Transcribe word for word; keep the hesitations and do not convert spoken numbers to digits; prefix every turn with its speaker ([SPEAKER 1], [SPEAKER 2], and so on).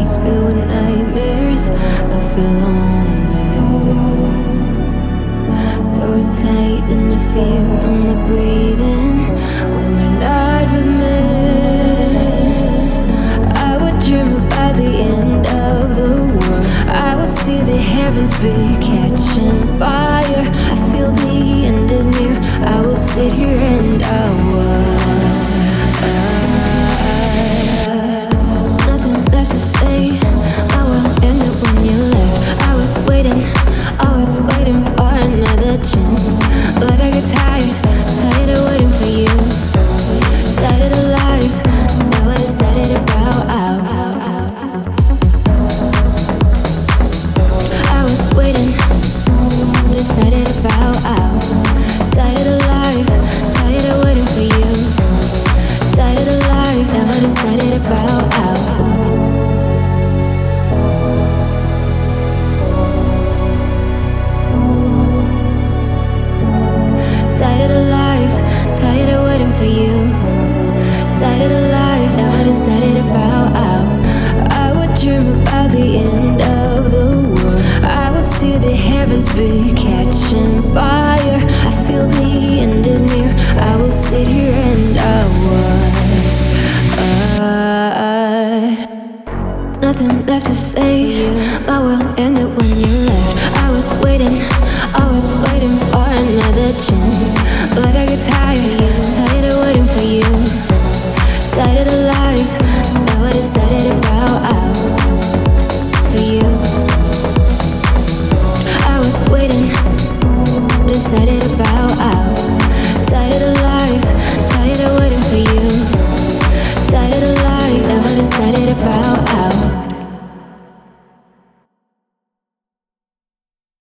[SPEAKER 1] nights filled with nightmares, I feel lonely. Throw it tight in the fear I'm not breathing when you're not with me. I would dream about the end of the world. I would see the heavens be catching fire. I feel the end is near. I will sit here and I would. Nothing left to say. I will end it when you left. I was waiting, I was waiting for another chance, but I get tired, tired of waiting for you. Tired of the lies, now I decided to bow out. I was waiting, decided to bow out. Tired of the lies, tired of waiting for you. Tired of the lies, now I decided to bow out. Tired of the lies, tired of waiting for you. Tired of the lies, now I decided to bow out. I would dream about the end of the world. I would see the heavens be catching fire. I feel the end is near. I will sit here and I would. Uh, nothing left to say. I will end it when you left. I was waiting, I was waiting for another chance, but I get tired, tired of waiting for you. Tired of the lies, now I decided to bow out for you. I was waiting, decided to bow out. Tired of the lies, tired of waiting for you. Tired of the lies, now I decided to bow out.